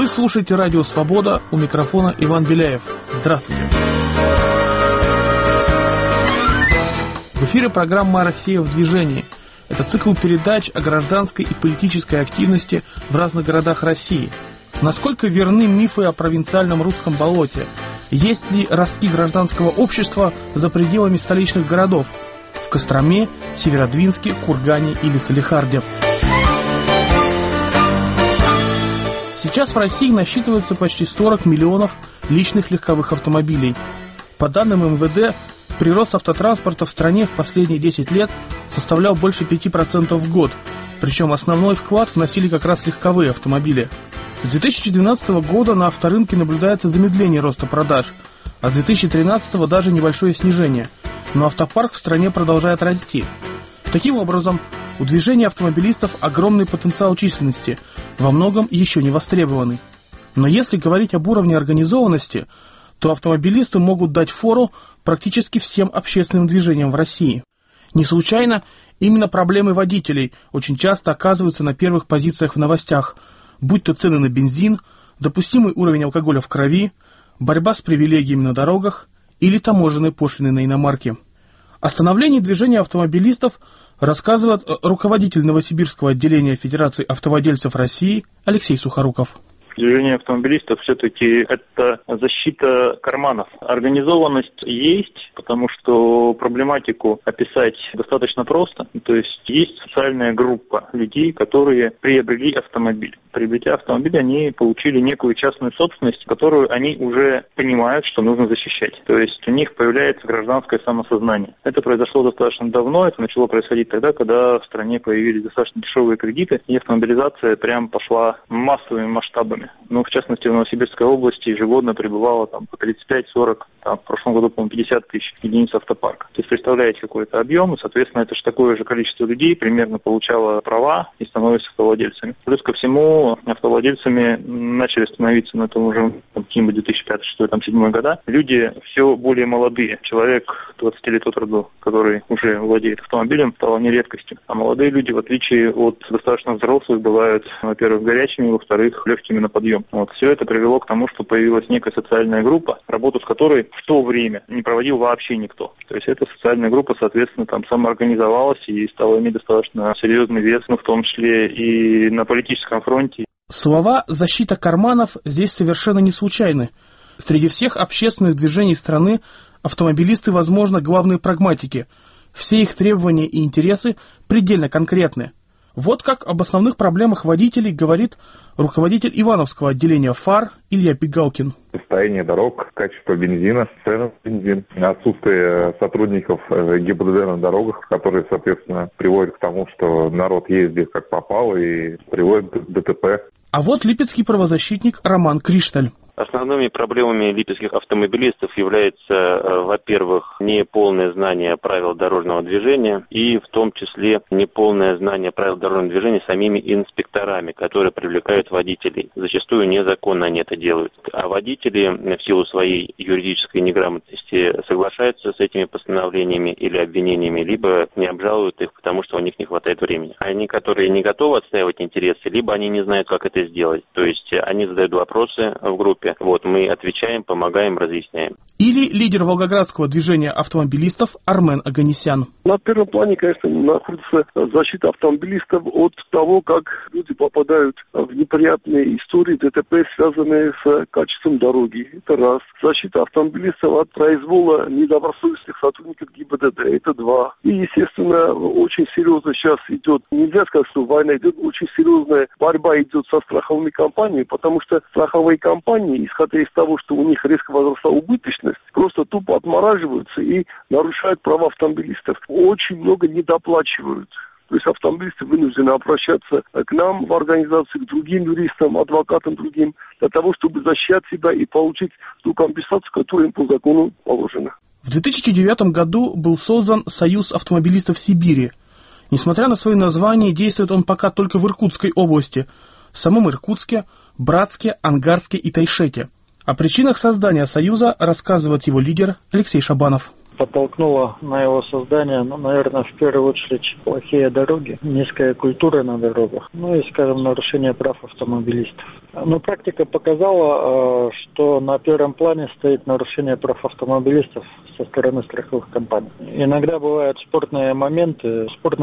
слушаете радио «Свобода», у микрофона Иван Беляев. Здравствуйте. В эфире программа «Россия в движении». Это цикл передач о гражданской и политической активности в разных городах России. Насколько верны мифы о провинциальном русском болоте? Есть ли ростки гражданского общества за пределами столичных городов? В Костроме, Северодвинске, Кургане или Салехарде? Сейчас в России насчитывается почти 40 миллионов личных легковых автомобилей. По данным МВД, прирост автотранспорта в стране в последние 10 лет составлял больше 5% в год, причем основной вклад вносили как раз легковые автомобили. С 2012 года на авторынке наблюдается замедление роста продаж, а с 2013 даже небольшое снижение, но автопарк в стране продолжает расти. Таким образом, у движения автомобилистов огромный потенциал численности, во многом еще не востребованный. Но если говорить об уровне организованности, то автомобилисты могут дать фору практически всем общественным движениям в России. Не случайно именно проблемы водителей очень часто оказываются на первых позициях в новостях, будь то цены на бензин, допустимый уровень алкоголя в крови, борьба с привилегиями на дорогах или таможенные пошлины на иномарки. О становлении движения автомобилистов рассказывает руководитель Новосибирского отделения Федерации автовладельцев России Алексей Сухоруков. Движение автомобилистов все-таки это защита карманов. Организованность есть, потому что проблематику описать достаточно просто. То есть социальная группа людей, которые приобрели автомобиль. Приобретя автомобиль, они получили некую частную собственность, которую они уже понимают, что нужно защищать. То есть у них появляется гражданское самосознание. Это произошло достаточно давно, это начало происходить тогда, когда в стране появились достаточно дешевые кредиты, и автомобилизация прям пошла массовыми масштабами. Ну, в частности, в Новосибирской области ежегодно прибывало по 35-40, в прошлом году, по-моему, 50 тысяч единиц автопарка. То есть, представляете, какой-то объем, и, соответственно, это же такое же количество людей примерно получало права и становится автовладельцами. Плюс ко всему, автовладельцами начали становиться, это уже какие-нибудь 2005-2006-2007 года, люди все более молодые. Человек 20 лет от роду, который уже владеет автомобилем, стало не редкостью. А молодые люди, в отличие от достаточно взрослых, бывают, во-первых, горячими, во-вторых, легкими на подъем. Все это привело к тому, что появилась некая социальная группа, работу с которой в то время не проводил вообще никто. То есть эта социальная группа, соответственно, самоорганизовалась и стала иметь достаточно серьезный вес, в том числе и на политическом фронте. Слова «защита карманов» здесь совершенно не случайны. Среди всех общественных движений страны автомобилисты, возможно, главные прагматики. Все их требования и интересы предельно конкретны. Вот как об основных проблемах водителей говорит руководитель Ивановского отделения ФАР Илья Пигалкин. Состояние дорог, качество бензина, цены на бензин, отсутствие сотрудников ГИБДД на дорогах, которые, соответственно, приводят к тому, что народ ездит как попало и приводит к ДТП. А вот липецкий правозащитник Роман Кришталь. Основными проблемами липецких автомобилистов является, во-первых, неполное знание правил дорожного движения и в том числе неполное знание правил дорожного движения самими инспекторами, которые привлекают водителей. Зачастую незаконно они это делают. А водители в силу своей юридической неграмотности соглашаются с этими постановлениями или обвинениями, либо не обжалуют их, потому что у них не хватает времени. Они, которые не готовы отстаивать интересы, либо они не знают, как это сделать. То есть они задают вопросы в группе. Мы отвечаем, помогаем, разъясняем. Или лидер волгоградского движения автомобилистов Армен Оганесян. На первом плане, конечно, находится защита автомобилистов от того, как люди попадают в неприятные истории ДТП, связанные с качеством дороги. Это раз. Защита автомобилистов от произвола недобросовестных сотрудников ГИБДД. Это два. И, естественно, очень серьезно сейчас идет, нельзя сказать, что война идет, очень серьезная борьба идет со страховыми компаниями, потому что страховые компании, исходя из того, что у них резко возросла убыточность, просто тупо отмораживаются и нарушают права автомобилистов. Очень много недоплачивают. То есть автомобилисты вынуждены обращаться к нам в организации, к другим юристам, адвокатам другим, для того, чтобы защищать себя и получить ту компенсацию, которая им по закону положена. В 2009 году был создан Союз автомобилистов Сибири. Несмотря на свое название, действует он пока только в Иркутской области, в самом Иркутске, Братске, Ангарске и Тайшете. О причинах создания Союза рассказывает его лидер Алексей Шабанов. подтолкнуло на его создание, наверное, в первую очередь плохие дороги, низкая культура на дорогах, и, скажем, нарушение прав автомобилистов. Но практика показала, что на первом плане стоит нарушение прав автомобилистов со стороны страховых компаний. Иногда бывают спорные моменты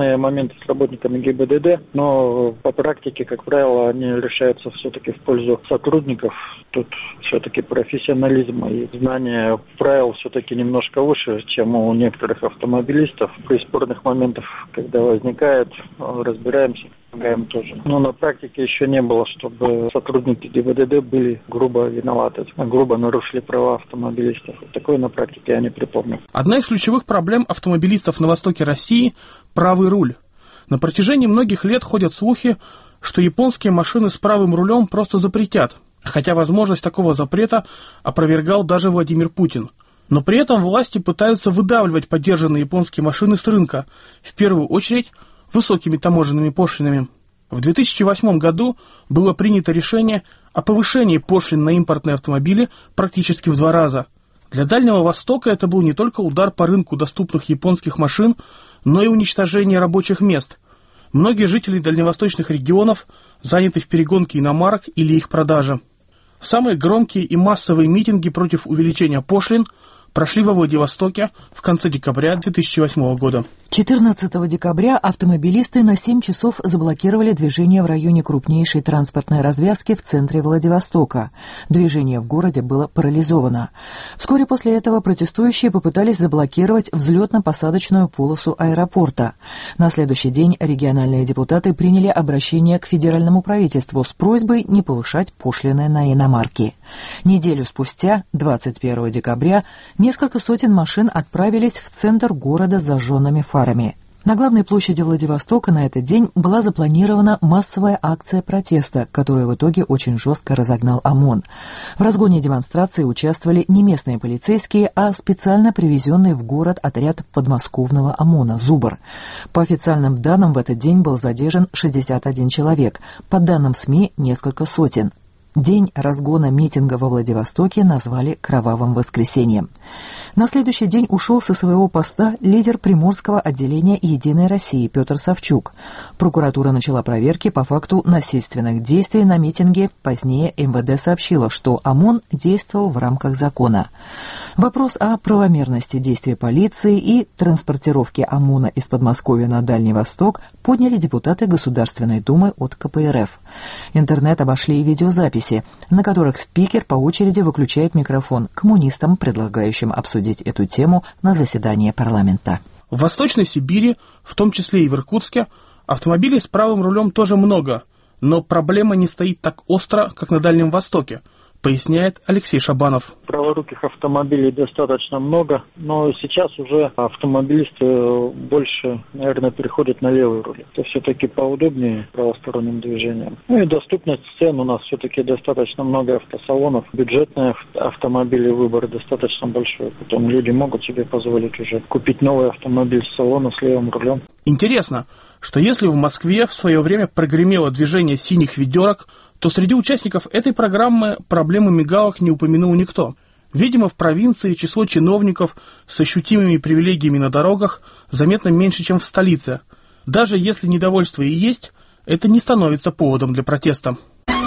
с работниками ГИБДД, но по практике, как правило, они решаются все-таки в пользу сотрудников. Тут все-таки профессионализм и знание правил все-таки немножко выше, чем у некоторых автомобилистов. При спорных моментах, когда возникает, разбираемся, помогаем тоже. Но на практике еще не было, чтобы сотрудники ГИБДД были грубо виноваты, грубо нарушили права автомобилистов. Такое на практике я не припомню. Одна из ключевых проблем автомобилистов на востоке России – правый руль. На протяжении многих лет ходят слухи, что японские машины с правым рулем просто запретят, хотя возможность такого запрета опровергал даже Владимир Путин. Но при этом власти пытаются выдавливать поддержанные японские машины с рынка, в первую очередь высокими таможенными пошлинами. В 2008 году было принято решение о повышении пошлин на импортные автомобили практически в 2 раза. Для Дальнего Востока это был не только удар по рынку доступных японских машин, но и уничтожение рабочих мест. Многие жители дальневосточных регионов заняты в перегонке иномарок или их продаже. Самые громкие и массовые митинги против увеличения пошлин прошли во Владивостоке в конце декабря 2008 года. 14 декабря автомобилисты на 7 часов заблокировали движение в районе крупнейшей транспортной развязки в центре Владивостока. Движение в городе было парализовано. Вскоре после этого протестующие попытались заблокировать взлетно-посадочную полосу аэропорта. На следующий день региональные депутаты приняли обращение к федеральному правительству с просьбой не повышать пошлины на иномарки. Неделю спустя, 21 декабря, несколько сотен машин отправились в центр города с зажженными фарами. На главной площади Владивостока на этот день была запланирована массовая акция протеста, которую в итоге очень жестко разогнал ОМОН. В разгоне демонстрации участвовали не местные полицейские, а специально привезенный в город отряд подмосковного ОМОНа «Зубр». По официальным данным, в этот день был задержан 61 человек, по данным СМИ – несколько сотен. День разгона митинга во Владивостоке назвали «Кровавым воскресеньем». На следующий день ушел со своего поста лидер Приморского отделения «Единой России» Петр Савчук. Прокуратура начала проверки по факту насильственных действий на митинге. Позднее МВД сообщило, что ОМОН действовал в рамках закона. Вопрос о правомерности действий полиции и транспортировки ОМОНа из Подмосковья на Дальний Восток подняли депутаты Государственной Думы от КПРФ. Интернет обошли и видеозаписи, на которых спикер по очереди выключает микрофон коммунистам, предлагающим обсудить эту тему на заседании парламента. В Восточной Сибири, в том числе и в Иркутске, автомобилей с правым рулем тоже много, но проблема не стоит так остро, как на Дальнем Востоке, поясняет Алексей Шабанов. Праворуких автомобилей достаточно много, но сейчас уже автомобилисты больше, наверное, переходят на левый руль. Это все-таки поудобнее правосторонним движением. И доступность цен у нас все-таки достаточно много автосалонов. Бюджетные автомобили, выбор достаточно большой. Потом люди могут себе позволить уже купить новый автомобиль с салона с левым рулем. Интересно, что если в Москве в свое время прогремело движение синих ведерок, то среди участников этой программы проблемы мигалок не упомянул никто. Видимо, в провинции число чиновников с ощутимыми привилегиями на дорогах заметно меньше, чем в столице. Даже если недовольство и есть, это не становится поводом для протеста.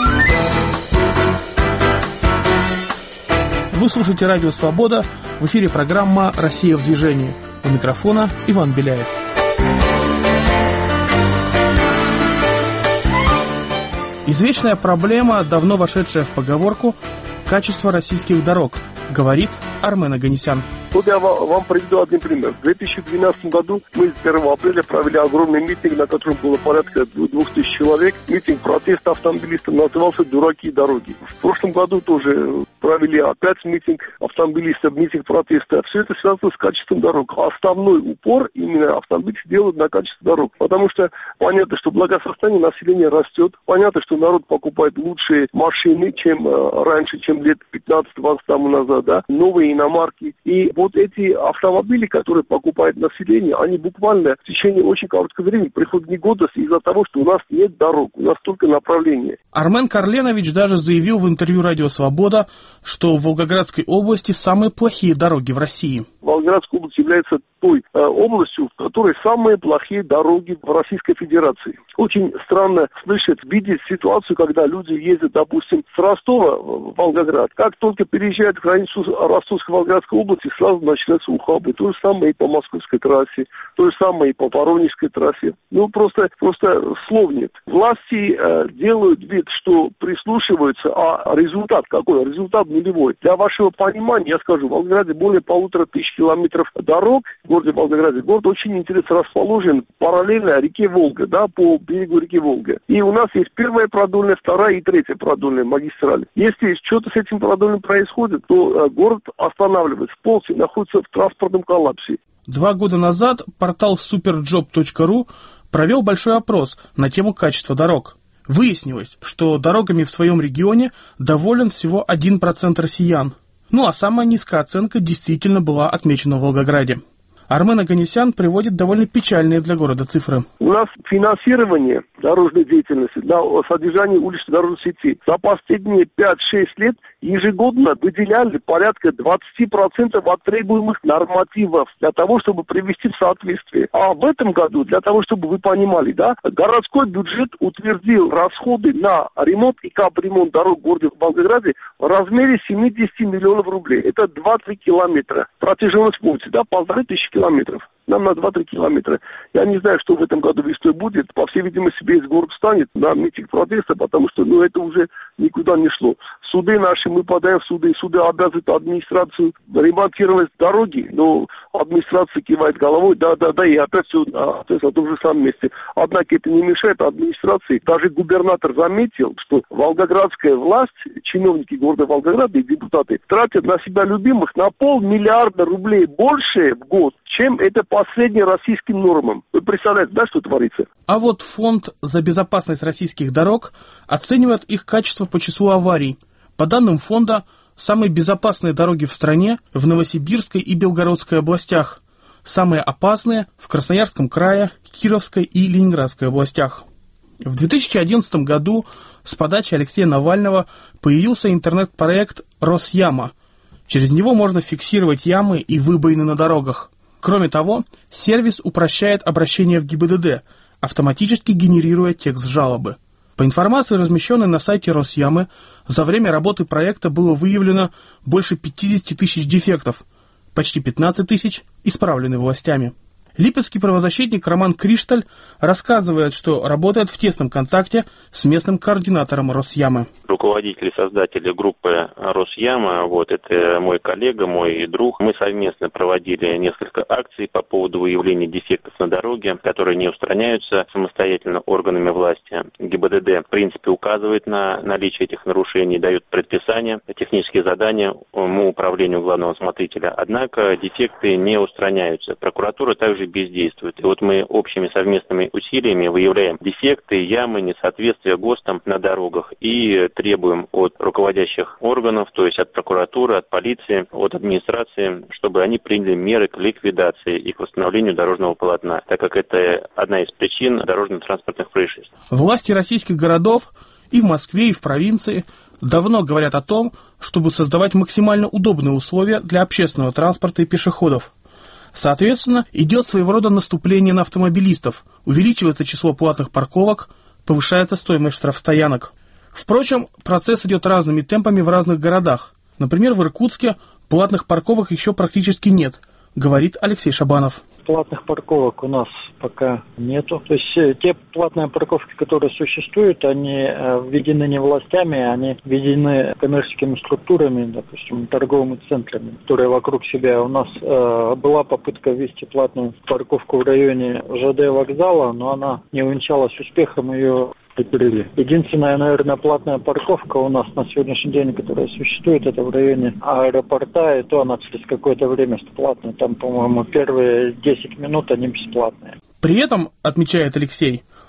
Вы слушаете Радио Свобода, в эфире программа «Россия в движении». У микрофона Иван Беляев. Извечная проблема, давно вошедшая в поговорку, качество российских дорог, говорит Армен Оганесян. Вот я вам приведу один пример. В 2012 году мы с 1 апреля провели огромный митинг, на котором было порядка 2000 человек. Митинг протеста автомобилистов назывался «Дураки и дороги». В прошлом году тоже провели опять митинг автомобилистов, митинг протеста. Все это связано с качеством дорог. Основной упор именно автомобилисты делают на качество дорог. Потому что понятно, что благосостояние населения растет. Понятно, что народ покупает лучшие машины, чем раньше, чем лет 15-20 тому назад. Да? Новые иномарки. И вот эти автомобили, которые покупает население, они буквально в течение очень короткого времени приходят в негодность из-за того, что у нас нет дорог, у нас только направление. Армен Карленович даже заявил в интервью «Радио Свобода», что в Волгоградской области самые плохие дороги в России. Волгоградская область является той областью, в которой самые плохие дороги в Российской Федерации. Очень странно слышать, видеть ситуацию, когда люди ездят, допустим, с Ростова в Волгоград. Как только переезжают границу Ростовской Волгоградской области, сразу начинаются ухабы. То же самое и по Московской трассе, то же самое и по Воронежской трассе. Ну, просто слов нет. Власти делают вид, что прислушиваются, а результат какой? Результат нулевой. Для вашего понимания, я скажу, в Волгограде более 1500 километров дорог, в городе Волгограде. Город очень интересно расположен параллельно реке Волга, да, по берегу реки Волга. И у нас есть первая продольная, вторая и третья продольная магистраль. Если что-то с этим продольным происходит, то город останавливается, полностью находится в транспортном коллапсе. 2 года назад портал superjob.ru провел большой опрос на тему качества дорог. Выяснилось, что дорогами в своем регионе доволен всего 1% россиян. Ну а самая низкая оценка действительно была отмечена в Волгограде. Армен Оганесян приводит довольно печальные для города цифры. У нас финансирование дорожной деятельности для содержания уличной дорожной сети за последние 5-6 лет ежегодно выделяли порядка 20% от требуемых нормативов для того, чтобы привести в соответствие. А в этом году, для того, чтобы вы понимали, да, городской бюджет утвердил расходы на ремонт и капремонт дорог в городе Волгограде в размере 70 миллионов рублей. Это 20 километра. Протяженность пути, да, 1500 километров. Нам на 2-3 километра. Я не знаю, что в этом году весной будет. По всей видимости, весь город встанет на митинг протеста, потому что это уже никуда не шло. Суды наши, мы подаем в суды. Суды обязывают администрацию ремонтировать дороги, но администрация кивает головой, да, и опять все на том же самом месте. Однако это не мешает администрации. Даже губернатор заметил, что волгоградская власть, чиновники города Волгограда и депутаты тратят на себя любимых на 500 миллиарда рублей больше в год, чем это по средним российским нормам. Вы представляете, да, что творится? А вот Фонд за безопасность российских дорог оценивает их качество по числу аварий. По данным фонда, самые безопасные дороги в стране в Новосибирской и Белгородской областях, самые опасные в Красноярском крае, Кировской и Ленинградской областях. В 2011 году с подачи Алексея Навального появился интернет-проект «Росяма». Через него можно фиксировать ямы и выбоины на дорогах. Кроме того, сервис упрощает обращение в ГИБДД, автоматически генерируя текст жалобы. По информации, размещенной на сайте Росямы, за время работы проекта было выявлено больше 50 тысяч дефектов, почти 15 тысяч исправлены властями. Липецкий правозащитник Роман Кришталь рассказывает, что работает в тесном контакте с местным координатором Росямы. Руководители, создатели группы Росяма, это мой коллега, мой друг. Мы совместно проводили несколько акций по поводу выявления дефектов на дороге, которые не устраняются самостоятельно органами власти. ГИБДД, в принципе, указывает на наличие этих нарушений, дает предписания, технические задания управлению главного смотрителя. Однако дефекты не устраняются. Прокуратура также бездействует. И мы общими совместными усилиями выявляем дефекты, ямы, несоответствия ГОСТам на дорогах и требуем от руководящих органов, то есть от прокуратуры, от полиции, от администрации, чтобы они приняли меры к ликвидации и к восстановлению дорожного полотна, так как это одна из причин дорожно-транспортных происшествий. Власти российских городов и в Москве, и в провинции давно говорят о том, чтобы создавать максимально удобные условия для общественного транспорта и пешеходов. Соответственно, идет своего рода наступление на автомобилистов, увеличивается число платных парковок, повышается стоимость штрафстоянок. Впрочем, процесс идет разными темпами в разных городах. Например, в Иркутске платных парковок еще практически нет, говорит Алексей Шабанов. Платных парковок у нас пока нету. То есть те платные парковки, которые существуют, они введены не властями, они введены коммерческими структурами, допустим, торговыми центрами, которые вокруг себя. У нас была попытка ввести платную парковку в районе ЖД вокзала, но она не увенчалась успехом, ее прикрыли. Единственная, наверное, платная парковка у нас на сегодняшний день, которая существует, это в районе аэропорта, и то она через какое-то время платная. Там, по-моему, первые 10 минут они бесплатные. При этом, отмечает Алексей,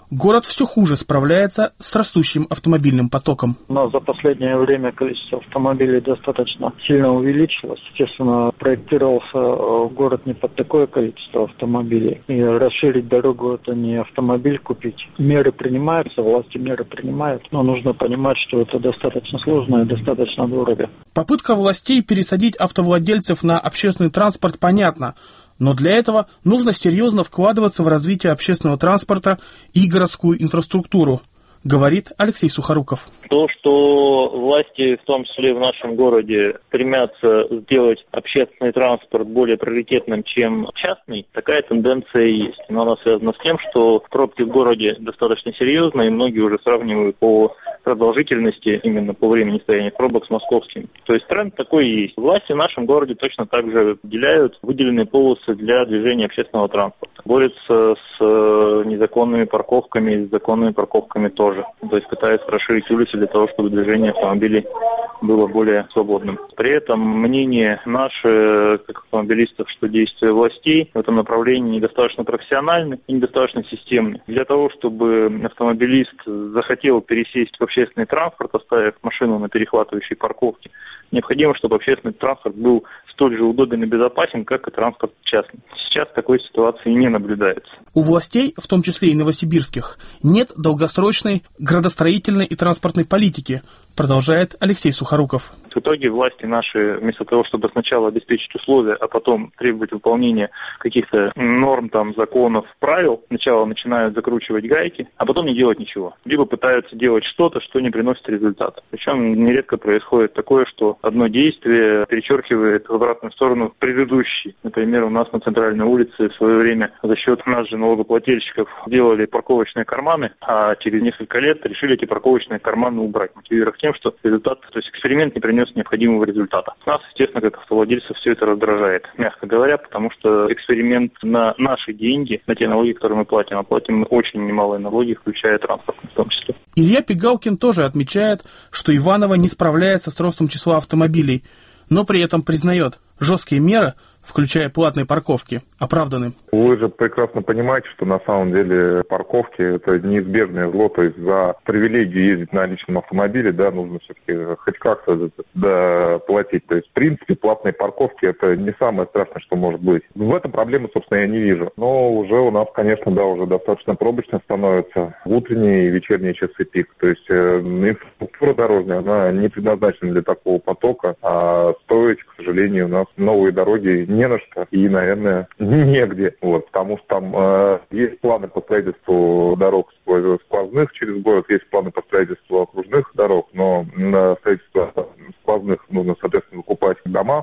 город все хуже справляется с растущим автомобильным потоком. Но за последнее время количество автомобилей достаточно сильно увеличилось. Естественно, проектировался город не под такое количество автомобилей. И расширить дорогу — это не автомобиль купить. Меры принимаются, власти меры принимают, но нужно понимать, что это достаточно сложно и достаточно дорого. Попытка властей пересадить автовладельцев на общественный транспорт понятна, но для этого нужно серьезно вкладываться в развитие общественного транспорта и городскую инфраструктуру, говорит Алексей Сухоруков. То, что власти, в том числе в нашем городе, стремятся сделать общественный транспорт более приоритетным, чем частный, такая тенденция есть. Но она связана с тем, что пробки в городе достаточно серьезные, и многие уже сравнивают по продолжительности, именно по времени стояния пробок, с московскими. То есть тренд такой и есть. Власти в нашем городе точно так же выделяют выделенные полосы для движения общественного транспорта. Борются с незаконными парковками, с законными парковками тоже. То есть пытаются расширить улицы для того, чтобы движение автомобилей было более свободным. При этом мнение наше, как автомобилистов, что действия властей в этом направлении недостаточно профессиональны и недостаточно системны. Для того, чтобы автомобилист захотел пересесть в общественный транспорт, оставив машину на перехватывающей парковке, необходимо, чтобы общественный транспорт был столь же удобен и безопасен, как и транспорт частный. Сейчас такой ситуации не наблюдается. У властей, в том числе и новосибирских, нет долгосрочной градостроительной и транспортной политики, продолжает Алексей Сухоруков. В итоге власти наши, вместо того, чтобы сначала обеспечить условия, а потом требовать выполнения каких-то норм, законов, правил, сначала начинают закручивать гайки, а потом не делать ничего. Либо пытаются делать что-то, что не приносит результата. Причем нередко происходит такое, что одно действие перечеркивает в обратную сторону предыдущий. Например, у нас на центральной улице в свое время за счет нас же налогоплательщиков делали парковочные карманы, а через несколько лет решили эти парковочные карманы убрать, мотивируя тем, что результат, то есть эксперимент не принес необходимого результата. Нас, естественно, как автовладельцев, все это раздражает, мягко говоря, потому что эксперимент на наши деньги, на те налоги, которые мы платим, а платим мы очень немалые налоги, включая транспорт в том числе. Илья Пигалкин тоже отмечает, что Иваново не справляется с ростом числа автомобилей, но при этом признает, жесткие меры, включая платные парковки, оправданы. Вы же прекрасно понимаете, что на самом деле парковки — это неизбежное зло, то есть за привилегию ездить на личном автомобиле, нужно все-таки хоть как-то платить. То есть, в принципе, платные парковки — это не самое страшное, что может быть. В этом проблемы, собственно, я не вижу. Но уже у нас, конечно, уже достаточно пробочно становится в утренние и вечерние часы пик. То есть, инфраструктура дорожная, она не предназначена для такого потока, а строить, к сожалению, у нас новые дороги не на что и, наверное, негде. Потому что там есть планы по строительству дорог сквозных через город, есть планы по строительству окружных дорог, но на строительство сквозных нужно, соответственно, выкупать дома,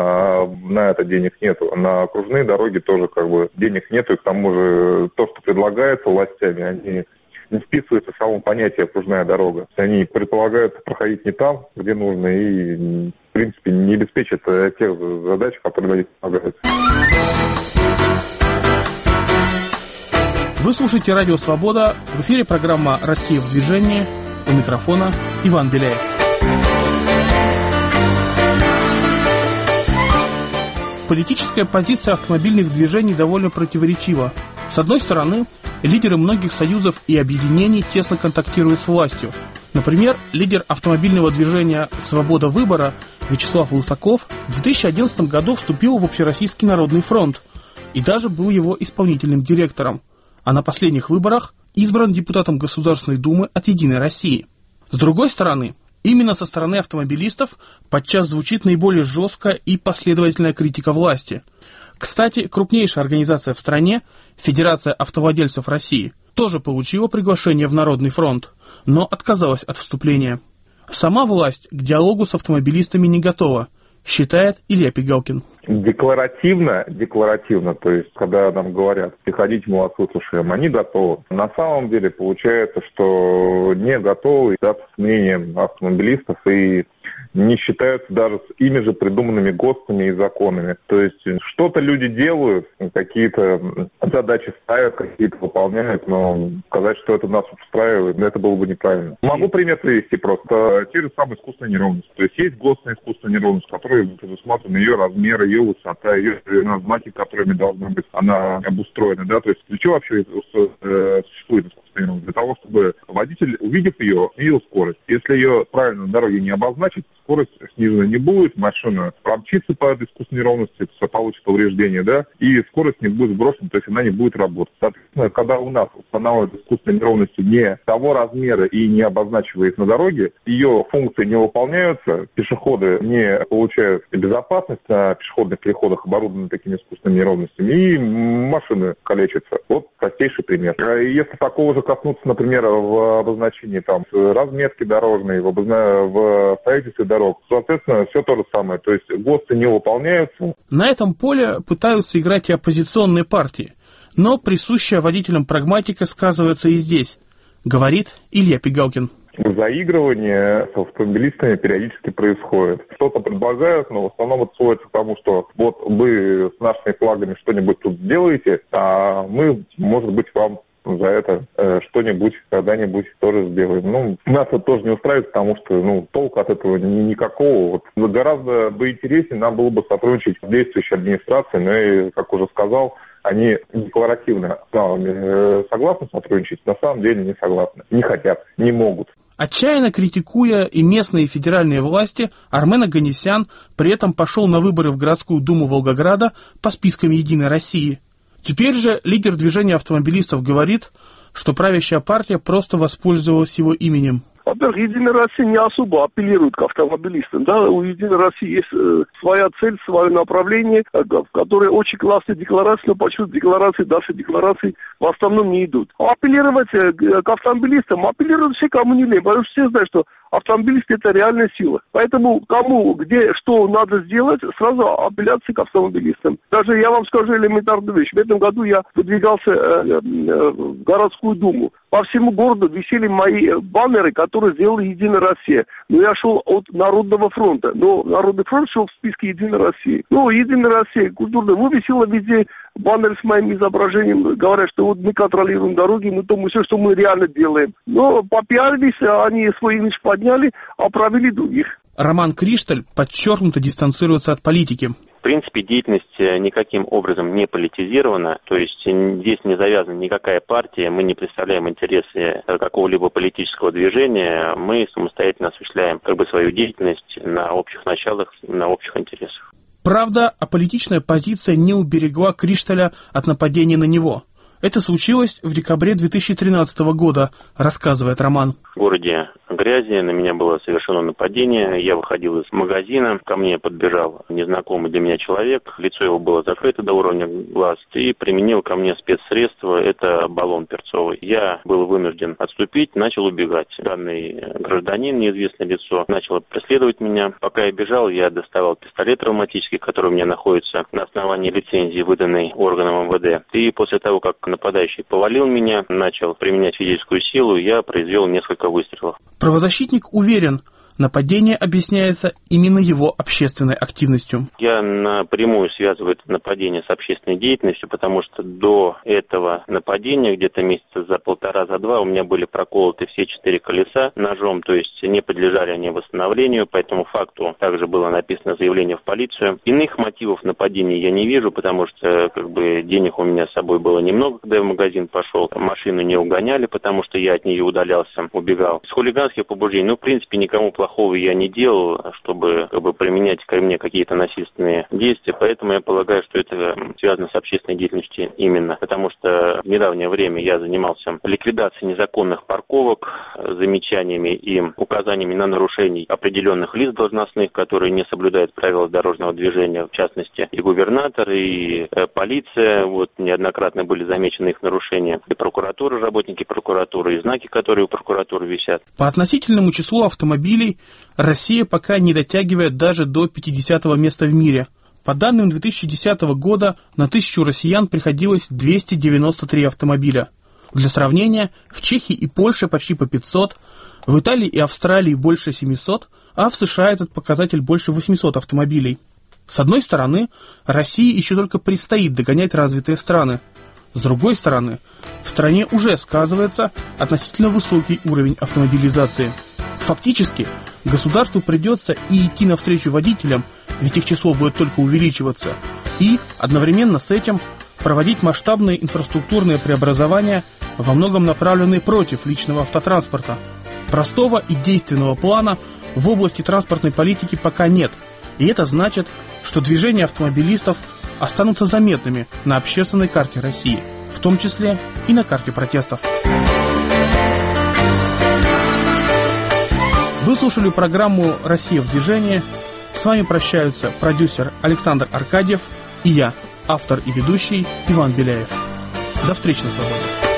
на это денег нету. На окружные дороги тоже денег нету, и к тому же то, что предлагается властями, они не вписывается в само понятие окружная дорога. Они предполагают проходить не там, где нужно, и, в принципе, не обеспечат тех задач, которые предлагаются. Вы слушаете Радио Свобода. В эфире программа «Россия в движении». У микрофона Иван Беляев. Политическая позиция автомобильных движений довольно противоречива. С одной стороны, лидеры многих союзов и объединений тесно контактируют с властью. Например, лидер автомобильного движения «Свобода выбора» Вячеслав Лысаков в 2011 году вступил в Общероссийский народный фронт и даже был его исполнительным директором, а на последних выборах избран депутатом Государственной Думы от «Единой России». С другой стороны, именно со стороны автомобилистов подчас звучит наиболее жесткая и последовательная критика власти. Кстати, крупнейшая организация в стране, Федерация автовладельцев России, тоже получила приглашение в Народный фронт, но отказалась от вступления. Сама власть к диалогу с автомобилистами не готова, считает Илья Пигалкин. Декларативно, то есть, когда нам говорят, приходите, мы вас выслушаем, они готовы. На самом деле получается, что не готовы, с мнением автомобилистов и не считаются даже с ими же придуманными ГОСТами и законами. То есть что-то люди делают, какие-то задачи ставят, какие-то выполняют, но сказать, что это нас устраивает, это было бы неправильно. Могу пример привести просто. Те же самые искусственные неровности. То есть ГОСТная искусственная неровность, которая предусмотрена ее размер, ее высота, ее знаки, которыми должна быть она обустроена. Да? То есть для чего вообще существует искусственная неровность? Для того, чтобы водитель, увидев ее, видел скорость. Если ее правильно на дороге не обозначить, скорость снижена не будет, машина промчится по этой искусственной неровности, получит повреждение, да, и скорость не будет сброшена, то есть она не будет работать. Соответственно, когда у нас устанавливают искусственные неровности не того размера и не обозначивая их на дороге, ее функции не выполняются, пешеходы не получают безопасность на пешеходных переходах, оборудованных такими искусственными неровностями, и машины калечатся. Вот простейший пример. Если такого же коснуться, например, в обозначении там разметки дорожной, в строительстве дорог, соответственно, все то же самое. То есть ГОСТы не выполняются. На этом поле пытаются играть и оппозиционные партии, но присущая водителям прагматика сказывается и здесь, говорит Илья Пигалкин. Заигрывание с автомобилистами периодически происходит. Что-то предлагают, но в основном это сводится к тому, что вот вы с нашими флагами что-нибудь тут сделаете, а мы, может быть, вам за это что-нибудь когда-нибудь тоже сделаем. Нас это тоже не устраивает, потому что толку от этого никакого. Вот гораздо бы интереснее нам было бы сотрудничать с действующей администрацией, но и, как уже сказал, они декларативно согласны сотрудничать, на самом деле не согласны, не хотят, не могут. Отчаянно критикуя и местные, и федеральные власти, Армен Оганесян при этом пошел на выборы в городскую думу Волгограда по спискам «Единой России». Теперь же лидер движения автомобилистов говорит, что правящая партия просто воспользовалась его именем. Во-первых, «Единая Россия» не особо апеллирует к автомобилистам. Да? У «Единой России» есть своя цель, свое направление, в которое очень классные декларации, но почему декларации дальше деклараций в основном не идут. А апеллировать к автомобилистам, апеллируют все, кому не лень, потому что все знают, что автомобилисты — это реальная сила. Поэтому кому, где, что надо сделать, сразу апелляция к автомобилистам. Даже я вам скажу элементарную вещь. В этом году я выдвигался в городскую думу. По всему городу висели мои баннеры, которые сделала «Единая Россия». Но я шел от Народного фронта. Но Народный фронт шел в списке «Единой России». «Единая Россия» культурно вывесила везде баннеры с моим изображением. Говорят, что вот мы контролируем дороги, мы все, что мы реально делаем. Но попиарились, они свой имидж подняли, а провели других. Роман Кришталь подчеркнуто дистанцируется от политики. В принципе, деятельность никаким образом не политизирована, то есть здесь не завязана никакая партия, мы не представляем интересы какого-либо политического движения, мы самостоятельно осуществляем свою деятельность на общих началах, на общих интересах. Правда, аполитичная позиция не уберегла Кришталя от нападения на него. Это случилось в декабре 2013 года, рассказывает Роман. В городе Грязи на меня было совершено нападение. Я выходил из магазина, ко мне подбежал незнакомый для меня человек. Лицо его было закрыто до уровня глаз и применил ко мне спецсредство. Это баллон перцовый. Я был вынужден отступить, начал убегать. Данный гражданин, неизвестное лицо, начал преследовать меня. Пока я бежал, я доставал пистолет травматический, который у меня находится на основании лицензии, выданной органом МВД. И после того, как нападающий повалил меня, начал применять физическую силу, я произвел несколько выстрелов. Правозащитник уверен, нападение объясняется именно его общественной активностью. Я напрямую связываю это нападение с общественной деятельностью, потому что до этого нападения, где-то месяца за полтора, за два, у меня были проколоты все 4 колеса ножом, то есть не подлежали они восстановлению, по этому факту также было написано заявление в полицию. Иных мотивов нападения я не вижу, потому что денег у меня с собой было немного, когда я в магазин пошел. Машину не угоняли, потому что я от нее удалялся, убегал. С хулиганских побуждений, в принципе, никому плохого я не делал, чтобы применять ко мне какие-то насильственные действия, поэтому я полагаю, что это связано с общественной деятельностью именно, потому что в недавнее время я занимался ликвидацией незаконных парковок, замечаниями и указаниями на нарушений определенных лиц должностных, которые не соблюдают правила дорожного движения, в частности и губернатор, и полиция, неоднократно были замечены их нарушения, и прокуратура, работники прокуратуры, и знаки, которые у прокуратуры висят. По относительному числу автомобилей Россия пока не дотягивает даже до 50-го места в мире. По данным 2010 года на 1000 россиян приходилось 293 автомобиля. Для сравнения, в Чехии и Польше почти по 500, в Италии и Австралии больше 700, а в США этот показатель больше 800 автомобилей. С одной стороны, России еще только предстоит догонять развитые страны. С другой стороны, в стране уже сказывается относительно высокий уровень автомобилизации. Фактически, государству придется и идти навстречу водителям, ведь их число будет только увеличиваться, и одновременно с этим проводить масштабные инфраструктурные преобразования, во многом направленные против личного автотранспорта. Простого и действенного плана в области транспортной политики пока нет, и это значит, что движения автомобилистов останутся заметными на общественной карте России, в том числе и на карте протестов. Вы слушали программу «Россия в движении». С вами прощаются продюсер Александр Аркадьев и я, автор и ведущий Иван Беляев. До встречи на свободе.